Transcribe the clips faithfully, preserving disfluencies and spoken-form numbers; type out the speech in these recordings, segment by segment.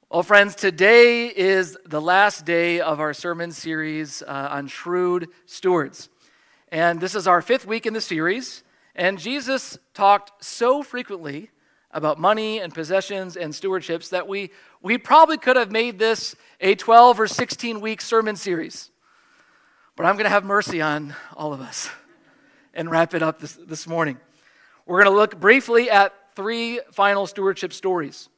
Well, friends, today is the last day of our sermon series uh, on shrewd stewards. And this is our fifth week in the series. And Jesus talked so frequently about money and possessions and stewardships that we, we probably could have made this a twelve or sixteen week sermon series. But I'm going to have mercy on all of us and wrap it up this, this morning. We're going to look briefly at three final stewardship stories.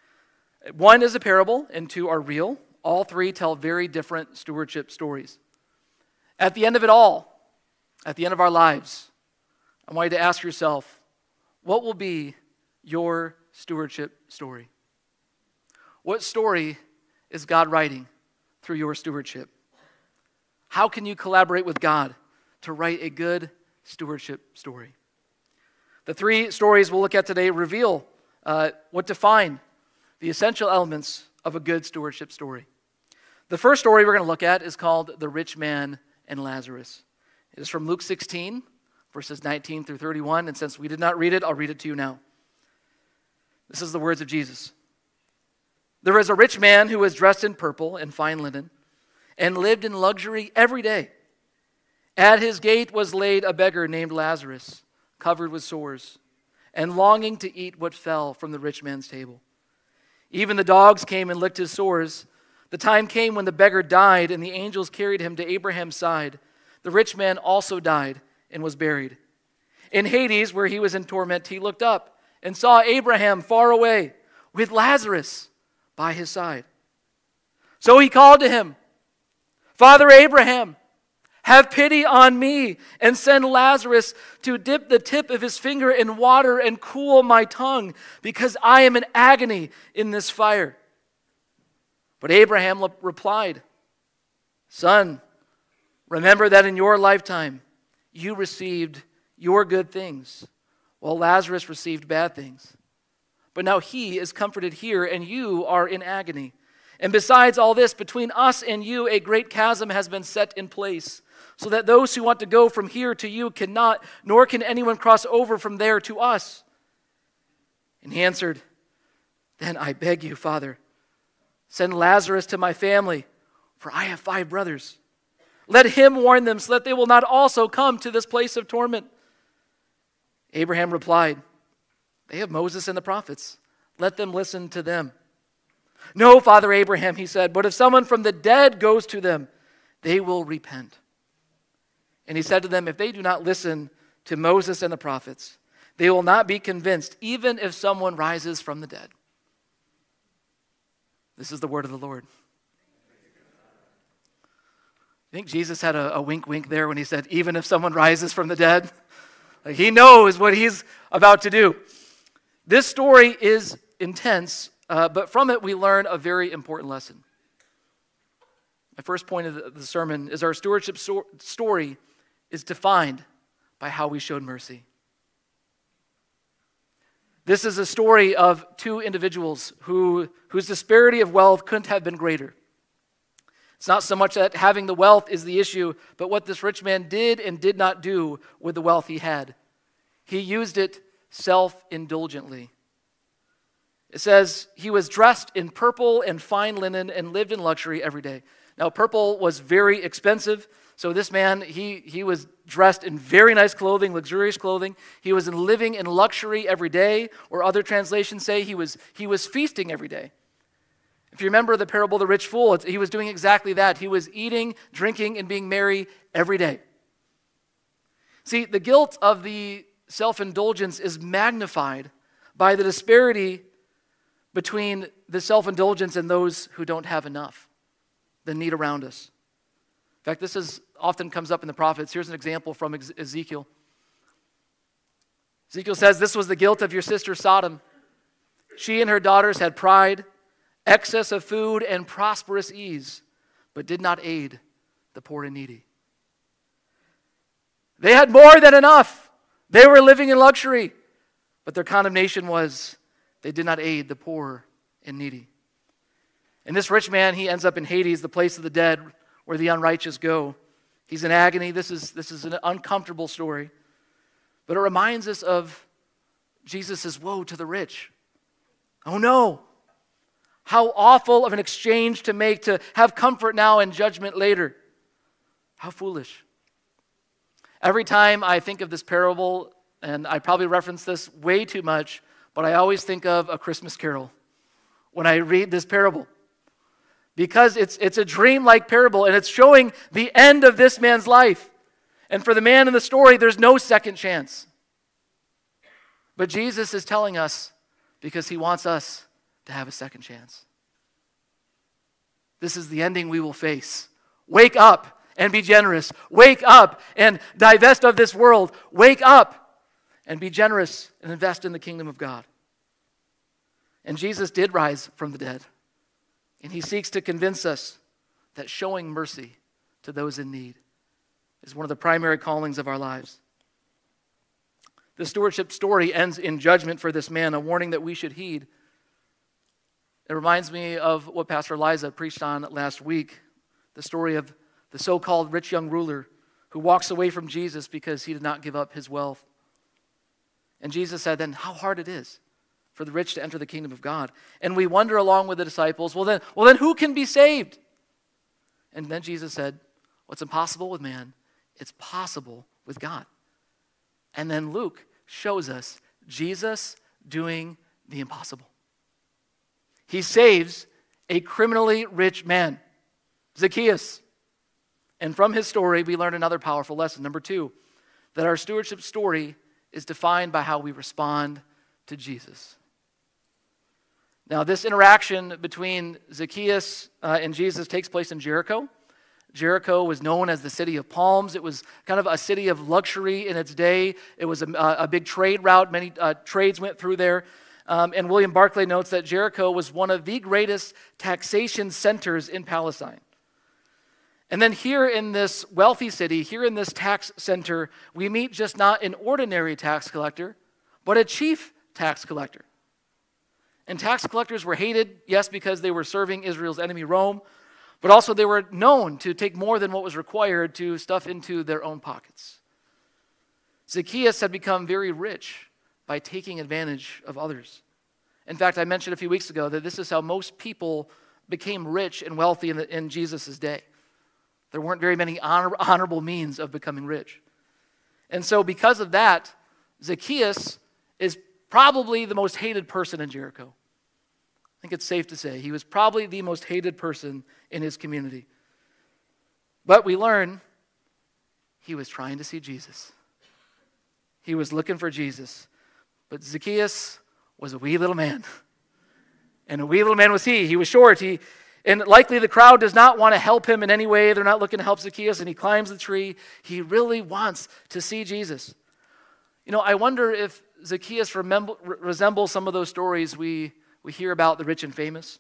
One is a parable and two are real. All three tell very different stewardship stories. At the end of it all, at the end of our lives, I want you to ask yourself, what will be your stewardship story? What story is God writing through your stewardship? How can you collaborate with God to write a good stewardship story? The three stories we'll look at today reveal uh, what define the essential elements of a good stewardship story. The first story we're going to look at is called The Rich Man and Lazarus. It is from Luke sixteen, verses nineteen through thirty-one, and since we did not read it, I'll read it to you now. This is the words of Jesus. There was a rich man who was dressed in purple and fine linen and lived in luxury every day. At his gate was laid a beggar named Lazarus, covered with sores, and longing to eat what fell from the rich man's table. Even the dogs came and licked his sores. The time came when the beggar died, and the angels carried him to Abraham's side. The rich man also died and was buried. In Hades, where he was in torment, he looked up and saw Abraham far away with Lazarus by his side. So he called to him, "Father Abraham, have pity on me and send Lazarus to dip the tip of his finger in water and cool my tongue, because I am in agony in this fire." But Abraham replied, "Son, remember that in your lifetime you received your good things, while Lazarus received bad things. But now he is comforted here, and you are in agony. And besides all this, between us and you a great chasm has been set in place, so that those who want to go from here to you cannot, nor can anyone cross over from there to us." And he answered, "Then I beg you, Father, send Lazarus to my family, for I have five brothers. Let him warn them so that they will not also come to this place of torment." Abraham replied, "They have Moses and the prophets. Let them listen to them." "No, Father Abraham," he said, "but if someone from the dead goes to them, they will repent." And he said to them, "If they do not listen to Moses and the prophets, they will not be convinced, even if someone rises from the dead." This is the word of the Lord. I think Jesus had a, a wink wink there when he said, even if someone rises from the dead. Like, he knows what he's about to do. This story is intense, uh, but from it we learn a very important lesson. My first point of the, the sermon is our stewardship so- story is defined by how we showed mercy. This is a story of two individuals who, whose disparity of wealth couldn't have been greater. It's not so much that having the wealth is the issue, but what this rich man did and did not do with the wealth he had. He used it self-indulgently. It says he was dressed in purple and fine linen and lived in luxury every day. Now, purple was very expensive, so this man, he, he was dressed in very nice clothing, luxurious clothing. He was living in luxury every day, or other translations say he was, he was feasting every day. If you remember the parable of the rich fool, he was doing exactly that. He was eating, drinking, and being merry every day. See, the guilt of the self-indulgence is magnified by the disparity between the self-indulgence and those who don't have enough, the need around us. In fact, this is often comes up in the prophets. Here's an example from Ezekiel. Ezekiel says, "This was the guilt of your sister Sodom. She and her daughters had pride, excess of food, and prosperous ease, but did not aid the poor and needy." They had more than enough. They were living in luxury, but their condemnation was they did not aid the poor and needy. And this rich man, he ends up in Hades, the place of the dead, where the unrighteous go. He's in agony. This is, this is an uncomfortable story. But it reminds us of Jesus' woe to the rich. Oh no! How awful of an exchange to make, to have comfort now and judgment later. How foolish. Every time I think of this parable, and I probably reference this way too much, but I always think of A Christmas Carol when I read this parable. Because it's, it's a dream-like parable, and it's showing the end of this man's life. And for the man in the story, there's no second chance. But Jesus is telling us because he wants us to have a second chance. This is the ending we will face. Wake up and be generous. Wake up and divest of this world. Wake up and be generous and invest in the kingdom of God. And Jesus did rise from the dead. And he seeks to convince us that showing mercy to those in need is one of the primary callings of our lives. The stewardship story ends in judgment for this man, a warning that we should heed. It reminds me of what Pastor Liza preached on last week, the story of the so-called rich young ruler who walks away from Jesus because he did not give up his wealth. And Jesus said then how hard it is for the rich to enter the kingdom of God. And we wonder along with the disciples, well then, well then who can be saved? And then Jesus said, what's impossible with man, it's possible with God. And then Luke shows us Jesus doing the impossible. He saves a criminally rich man, Zacchaeus. And from his story, we learn another powerful lesson. Number two, that our stewardship story is defined by how we respond to Jesus. Now, this interaction between Zacchaeus uh, and Jesus takes place in Jericho. Jericho was known as the city of palms. It was kind of a city of luxury in its day. It was a, a big trade route. Many uh, trades went through there. Um, and William Barclay notes that Jericho was one of the greatest taxation centers in Palestine. And then here in this wealthy city, here in this tax center, we meet just not an ordinary tax collector, but a chief tax collector. And tax collectors were hated, yes, because they were serving Israel's enemy, Rome, but also they were known to take more than what was required to stuff into their own pockets. Zacchaeus had become very rich by taking advantage of others. In fact, I mentioned a few weeks ago that this is how most people became rich and wealthy in, the, in Jesus' day. There weren't very many honor, honorable means of becoming rich. And so because of that, Zacchaeus is probably the most hated person in Jericho. I think it's safe to say he was probably the most hated person in his community. But we learn he was trying to see Jesus. He was looking for Jesus. But Zacchaeus was a wee little man. And a wee little man was he. He was short. He, and likely the crowd does not want to help him in any way. They're not looking to help Zacchaeus, and he climbs the tree. He really wants to see Jesus. You know, I wonder if Zacchaeus remember, resembles some of those stories we, we hear about the rich and famous.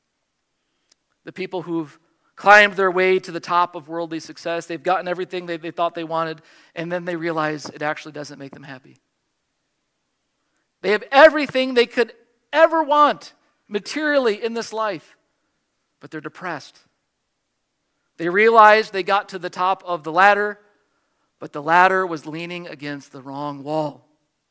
The people who've climbed their way to the top of worldly success. They've gotten everything they, they thought they wanted, and then they realize it actually doesn't make them happy. They have everything they could ever want materially in this life, but they're depressed. They realize they got to the top of the ladder, but the ladder was leaning against the wrong wall.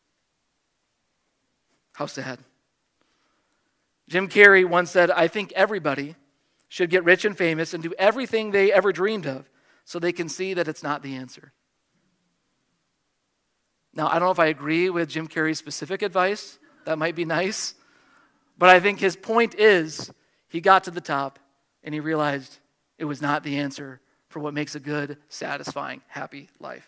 How sad. Jim Carrey once said, I think everybody should get rich and famous and do everything they ever dreamed of so they can see that it's not the answer. Now, I don't know if I agree with Jim Carrey's specific advice. That might be nice. But I think his point is he got to the top and he realized it was not the answer for what makes a good, satisfying, happy life.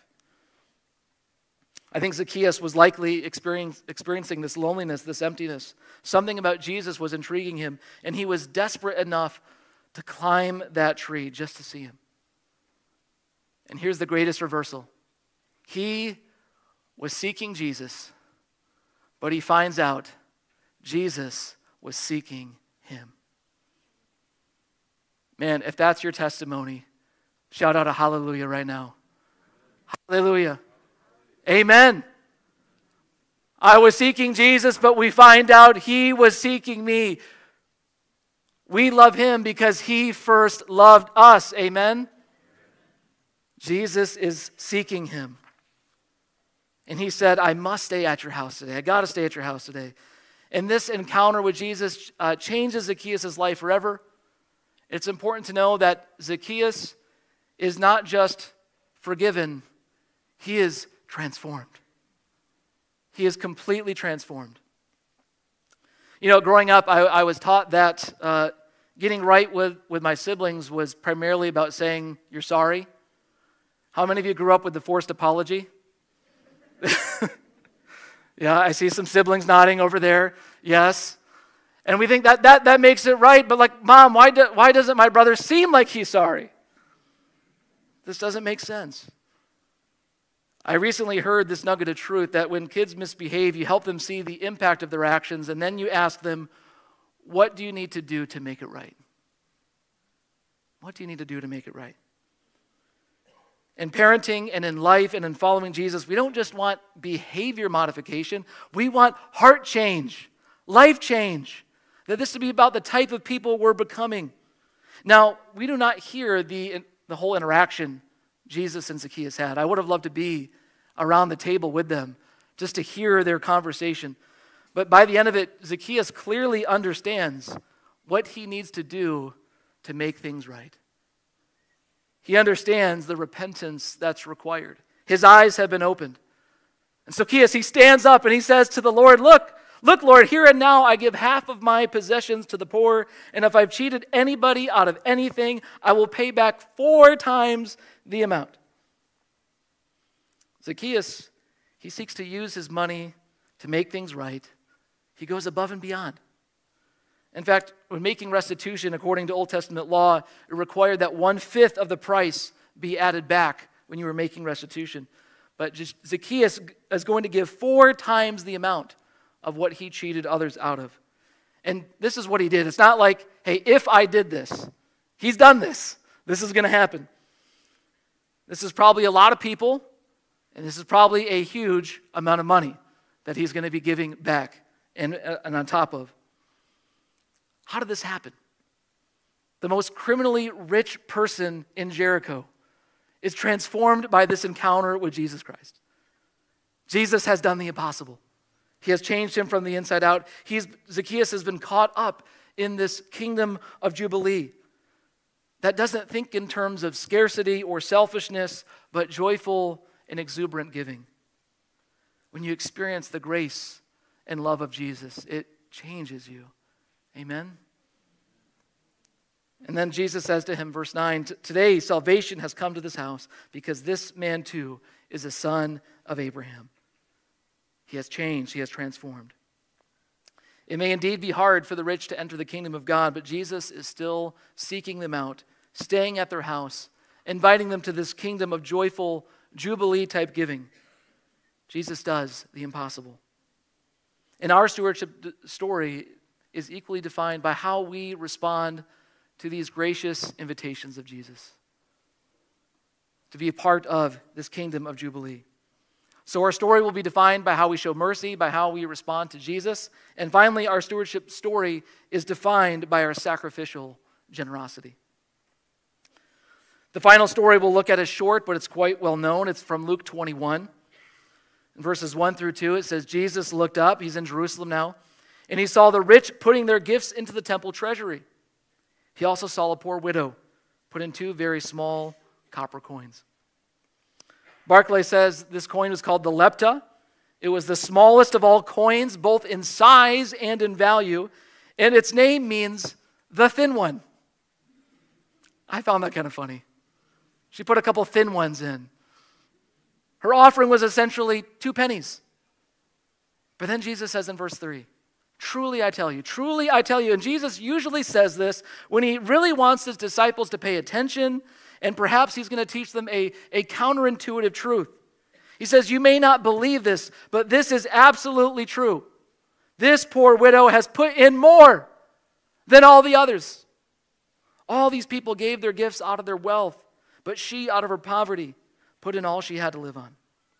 I think Zacchaeus was likely experiencing this loneliness, this emptiness. Something about Jesus was intriguing him, and he was desperate enough to climb that tree just to see him. And here's the greatest reversal. He was seeking Jesus, but he finds out Jesus was seeking him. Man, if that's your testimony, shout out a hallelujah right now. Hallelujah. Amen. I was seeking Jesus, but we find out he was seeking me. We love him because he first loved us. Amen. Jesus is seeking him. And he said, I must stay at your house today. I got to stay at your house today. And this encounter with Jesus uh, changes Zacchaeus' life forever. It's important to know that Zacchaeus is not just forgiven, he is transformed. He is completely transformed. You know, growing up, I, I was taught that uh, getting right with, with my siblings was primarily about saying, "You're sorry." How many of you grew up with the forced apology? Yeah, I see some siblings nodding over there. Yes. And we think that that, that makes it right, but like, Mom, why, do, why doesn't my brother seem like he's sorry? This doesn't make sense. I recently heard this nugget of truth that when kids misbehave, you help them see the impact of their actions, and then you ask them, what do you need to do to make it right? What do you need to do to make it right? In parenting and in life and in following Jesus, we don't just want behavior modification. We want heart change, life change. That this would be about the type of people we're becoming. Now, we do not hear the, the whole interaction Jesus and Zacchaeus had. I would have loved to be around the table with them just to hear their conversation. But by the end of it, Zacchaeus clearly understands what he needs to do to make things right. He understands the repentance that's required. His eyes have been opened. And Zacchaeus, he stands up and he says to the Lord, look, look, Lord, here and now I give half of my possessions to the poor, and if I've cheated anybody out of anything, I will pay back four times the amount. Zacchaeus, he seeks to use his money to make things right. He goes above and beyond. In fact, when making restitution according to Old Testament law, it required that one-fifth of the price be added back when you were making restitution. But Zacchaeus is going to give four times the amount of what he cheated others out of. And this is what he did. It's not like, hey, if I did this, he's done this. This is going to happen. This is probably a lot of people, and this is probably a huge amount of money that he's going to be giving back and, and on top of. How did this happen? The most criminally rich person in Jericho is transformed by this encounter with Jesus Christ. Jesus has done the impossible. He has changed him from the inside out. He's, Zacchaeus has been caught up in this kingdom of Jubilee that doesn't think in terms of scarcity or selfishness, but joyful and exuberant giving. When you experience the grace and love of Jesus, it changes you. Amen? And then Jesus says to him, verse nine, today salvation has come to this house because this man too is a son of Abraham. He has changed, he has transformed. It may indeed be hard for the rich to enter the kingdom of God, but Jesus is still seeking them out, staying at their house, inviting them to this kingdom of joyful, Jubilee-type giving. Jesus does the impossible. And our stewardship story is equally defined by how we respond to these gracious invitations of Jesus to be a part of this kingdom of Jubilee. So our story will be defined by how we show mercy, by how we respond to Jesus, and finally, our stewardship story is defined by our sacrificial generosity. The final story we'll look at is short, but it's quite well known. It's from Luke twenty-one. In verses one through two, it says, Jesus looked up, he's in Jerusalem now, and he saw the rich putting their gifts into the temple treasury. He also saw a poor widow put in two very small copper coins. Barclay says this coin was called the lepta. It was the smallest of all coins, both in size and in value, and its name means the thin one. I found that kind of funny. She put a couple thin ones in. Her offering was essentially two pennies. But then Jesus says in verse three, truly I tell you, truly I tell you, and Jesus usually says this when he really wants his disciples to pay attention, and perhaps he's going to teach them a, a counterintuitive truth. He says, you may not believe this, but this is absolutely true. This poor widow has put in more than all the others. All these people gave their gifts out of their wealth, but she, out of her poverty, put in all she had to live on.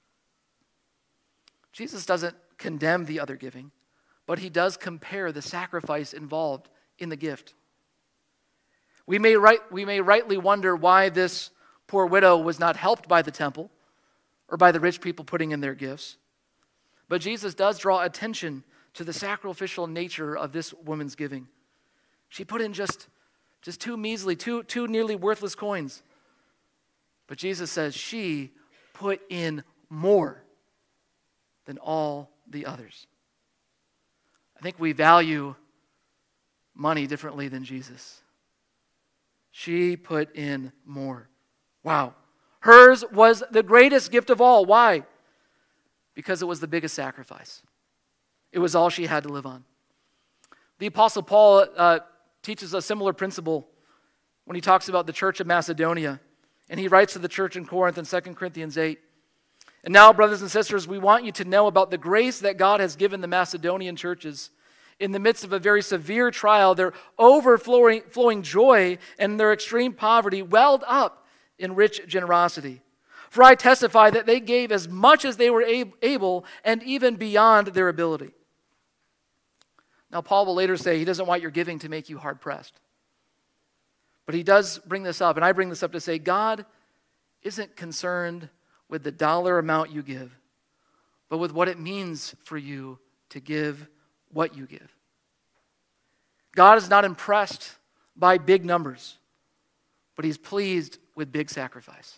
Jesus doesn't condemn the other giving, but he does compare the sacrifice involved in the gift. We may, right, we may rightly wonder why this poor widow was not helped by the temple or by the rich people putting in their gifts. But Jesus does draw attention to the sacrificial nature of this woman's giving. She put in just, just two measly, two, two nearly worthless coins. But Jesus says she put in more than all the others. I think we value money differently than Jesus. She put in more. Wow. Hers was the greatest gift of all. Why? Because it was the biggest sacrifice. It was all she had to live on. The Apostle Paul uh, teaches a similar principle when he talks about the church of Macedonia. And he writes to the church in Corinth in Second Corinthians eight. And now, brothers and sisters, we want you to know about the grace that God has given the Macedonian churches. In the midst of a very severe trial, their overflowing flowing joy and their extreme poverty welled up in rich generosity. For I testify that they gave as much as they were able and even beyond their ability. Now, Paul will later say he doesn't want your giving to make you hard-pressed. But he does bring this up, and I bring this up to say God isn't concerned with the dollar amount you give, but with what it means for you to give what you give. God is not impressed by big numbers, but he's pleased with big sacrifice.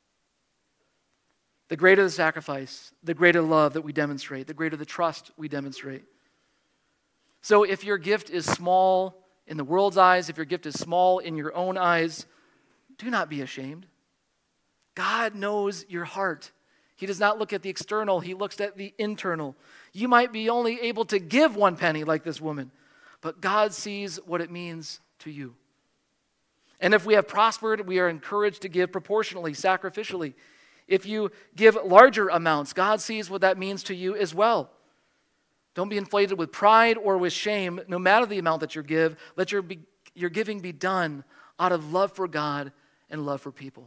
The greater the sacrifice, the greater love that we demonstrate, the greater the trust we demonstrate. So if your gift is small in the world's eyes, if your gift is small in your own eyes, do not be ashamed. God knows your heart. He does not look at the external, he looks at the internal. You might be only able to give one penny like this woman, but God sees what it means to you. And if we have prospered, we are encouraged to give proportionally, sacrificially. If you give larger amounts, God sees what that means to you as well. Don't be inflated with pride or with shame, no matter the amount that you give. Let your, be, your giving be done out of love for God and love for people.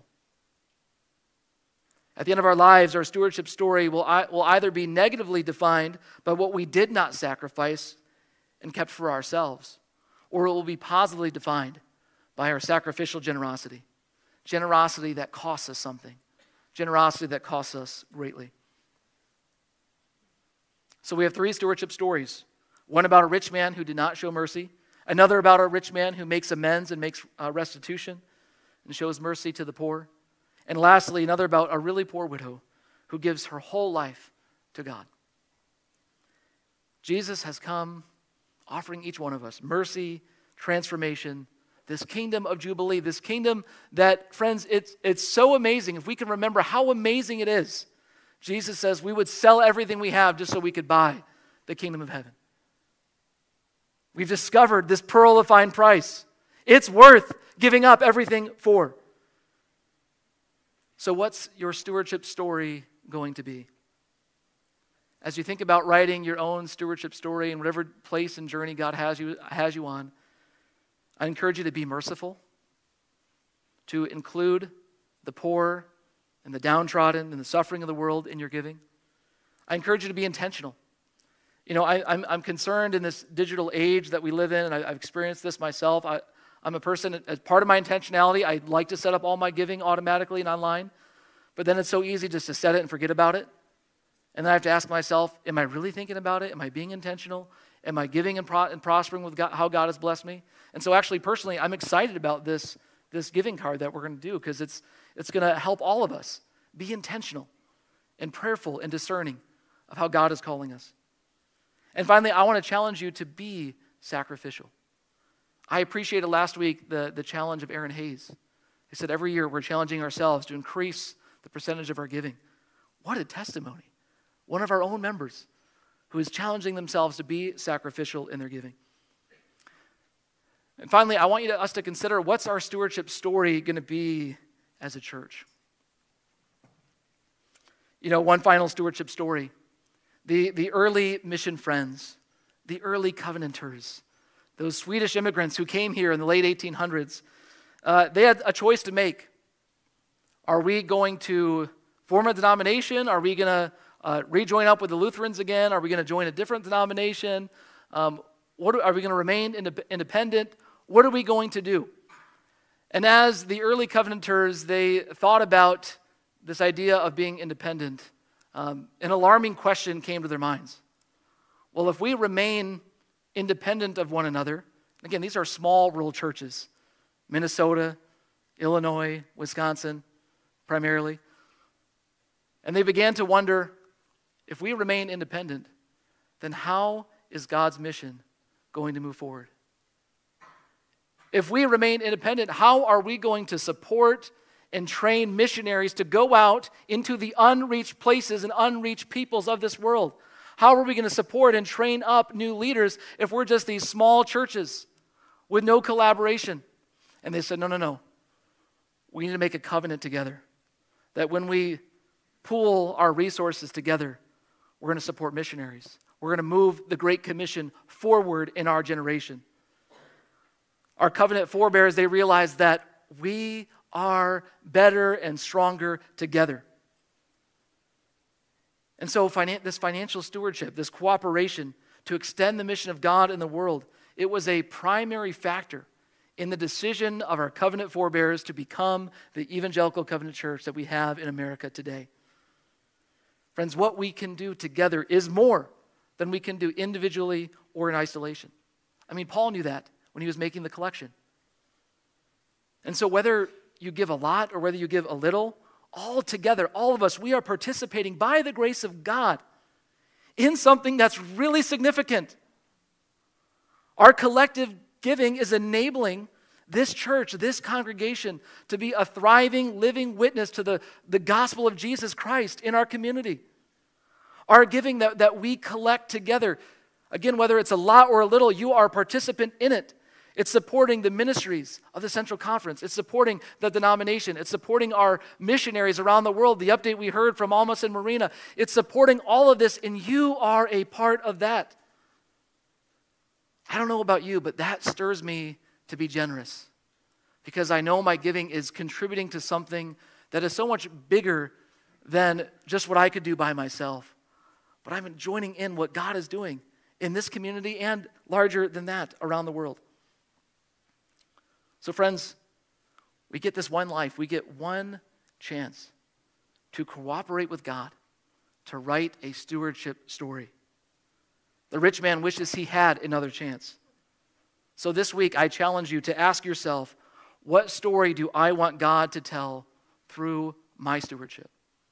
At the end of our lives, our stewardship story will, will either be negatively defined by what we did not sacrifice and kept for ourselves, or it will be positively defined by our sacrificial generosity. Generosity that costs us something. Generosity that costs us greatly. So we have three stewardship stories. One about a rich man who did not show mercy. Another about a rich man who makes amends and makes uh, restitution and shows mercy to the poor. And lastly, another about a really poor widow who gives her whole life to God. Jesus has come offering each one of us mercy, transformation, this kingdom of Jubilee, this kingdom that, friends, it's, it's so amazing. If we can remember how amazing it is, Jesus says we would sell everything we have just so we could buy the kingdom of heaven. We've discovered this pearl of fine price. It's worth giving up everything for. So what's your stewardship story going to be? As you think about writing your own stewardship story in whatever place and journey God has you, has you on, I encourage you to be merciful, to include the poor and the downtrodden and the suffering of the world in your giving. I encourage you to be intentional. You know, I, I'm, I'm concerned in this digital age that we live in, and I, I've experienced this myself. I, I'm a person, as part of my intentionality, I like to set up all my giving automatically and online, but then it's so easy just to set it and forget about it. And then I have to ask myself, am I really thinking about it? Am I being intentional? Am I giving and, pro- and prospering with God, how God has blessed me? And so actually, personally, I'm excited about this, this giving card that we're going to do because it's, it's going to help all of us be intentional and prayerful and discerning of how God is calling us. And finally, I want to challenge you to be sacrificial. I appreciated last week the, the challenge of Aaron Hayes. He said every year we're challenging ourselves to increase the percentage of our giving. What a testimony. One of our own members who is challenging themselves to be sacrificial in their giving. And finally, I want you to, us to consider what's our stewardship story going to be as a church. You know, one final stewardship story. The, the early mission friends, the early covenanters, those Swedish immigrants who came here in the late eighteen hundreds, uh, they had a choice to make. Are we going to form a denomination? Are we going to uh, rejoin up with the Lutherans again? Are we going to join a different denomination? Um, what are, are we going to remain ind- independent? What are we going to do? And as the early covenanters, they thought about this idea of being independent, um, an alarming question came to their minds. Well, if we remain independent of one another, again, these are small rural churches, Minnesota, Illinois, Wisconsin, primarily. And they began to wonder, if we remain independent, then how is God's mission going to move forward? If we remain independent, how are we going to support and train missionaries to go out into the unreached places and unreached peoples of this world? How are we going to support and train up new leaders if we're just these small churches with no collaboration? And they said, no, no, no. We need to make a covenant together that when we pool our resources together, we're going to support missionaries. We're going to move the Great Commission forward in our generation. Our covenant forebears, they realized that we are better and stronger together. And so finan- this financial stewardship, this cooperation to extend the mission of God in the world, it was a primary factor in the decision of our covenant forebears to become the evangelical covenant church that we have in America today. Friends, what we can do together is more than we can do individually or in isolation. I mean, Paul knew that when he was making the collection. And so whether you give a lot or whether you give a little, all together, all of us, we are participating by the grace of God in something that's really significant. Our collective giving is enabling this church, this congregation, to be a thriving, living witness to the, the gospel of Jesus Christ in our community. Our giving that, that we collect together, again, whether it's a lot or a little, you are a participant in it. It's supporting the ministries of the Central Conference. It's supporting the denomination. It's supporting our missionaries around the world. The update we heard from Almas and Marina. It's supporting all of this, and you are a part of that. I don't know about you, but that stirs me to be generous because I know my giving is contributing to something that is so much bigger than just what I could do by myself. But I'm joining in what God is doing in this community and larger than that around the world. So friends, we get this one life. We get one chance to cooperate with God to write a stewardship story. The rich man wishes he had another chance. So this week, I challenge you to ask yourself, what story do I want God to tell through my stewardship?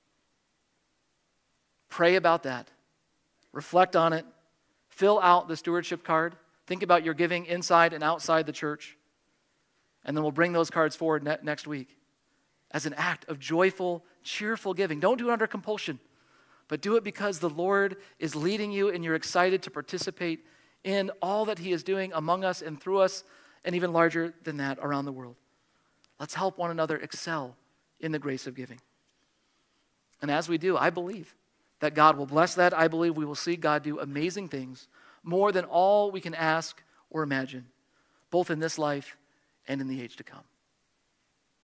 Pray about that. Reflect on it. Fill out the stewardship card. Think about your giving inside and outside the church. And then we'll bring those cards forward ne- next week as an act of joyful, cheerful giving. Don't do it under compulsion, but do it because the Lord is leading you and you're excited to participate in all that he is doing among us and through us, and even larger than that around the world. Let's help one another excel in the grace of giving. And as we do, I believe that God will bless that. I believe we will see God do amazing things, more than all we can ask or imagine, both in this life and in the age to come.